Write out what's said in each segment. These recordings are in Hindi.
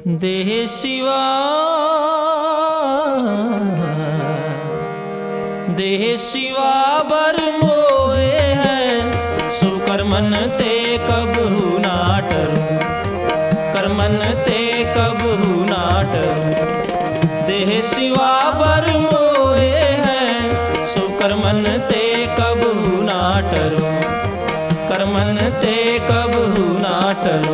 देह शिवा बर मोए है सुकर्मन ते कबहु ना टरू कर्मन ते कबहु ना टरू देह शिवा बर मोए है सुकर्मन ते कबहु ना टरू कर्मन ते कबहु ना टरू।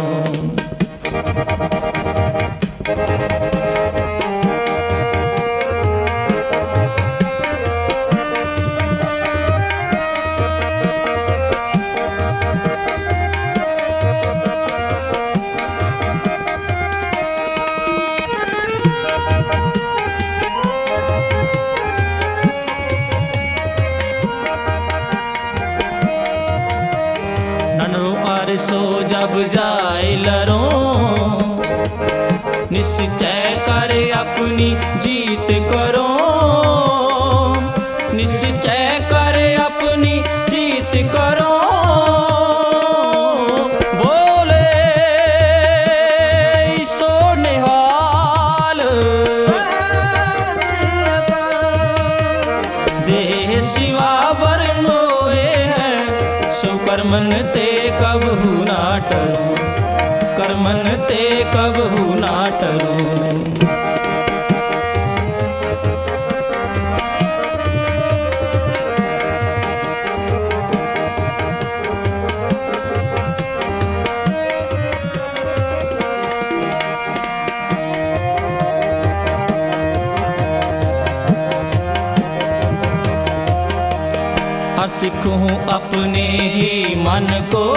सो जब जाए लरो निश्चय कर अपनी जीत करो निश्चय कर अपनी जीत करो बोले सो निहाल देह शिवा बर मोए है सुकर्मन ते कबहु ना टरू कर्मन ते कबहु ना टरू। हर सिखूं अपने ही मन को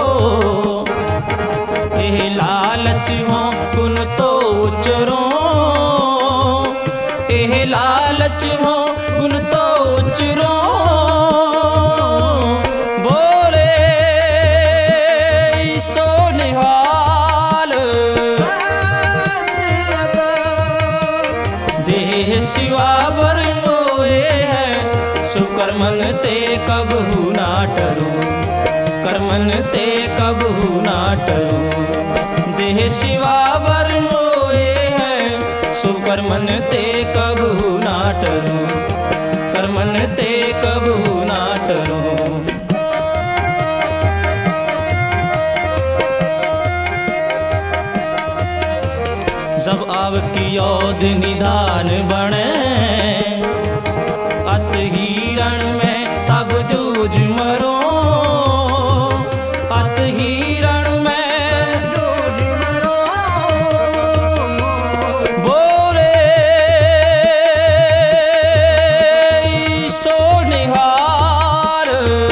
यह लालच हो गुण तो उचरो यह लालच हो गुण तो उचरो बोले सो निहाल देह शिवा बर मोए है सुकर्मन ते कबहु ना टरू कर्मन ते कबहु ना टरू देह शिवा बर मोए है सुकर्मन ते कबहु ना टरू कर्मन ते कबहु ना टरू। जब आव की योध निधान बने अत हिरण में तब जूझ मरो अत हिरण में जूझ मरो बोले सो निहाल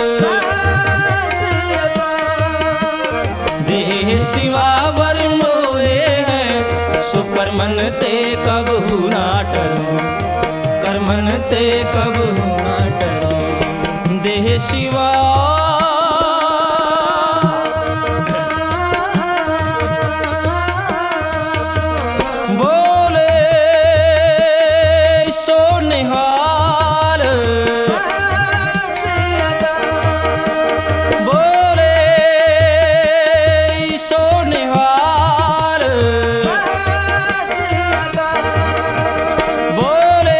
देह शिवा बर मोए है सुकर्मन ते कबहु ना टरू कर्मन ते कबहु ना टरू देह शिवा बोले सो निहाल बोले सो निहाल बोले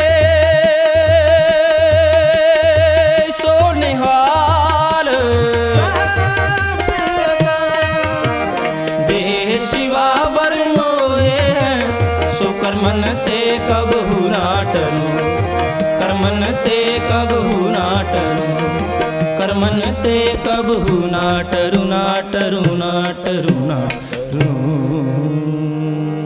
सो निहाल देह शिवा बर मोए है सुकर्मन ते कबहु ना टरू कर्मन ते कबहु ना टरू कर्मन ते कबहु ना टरू ना टरू ना टरू ना टरू।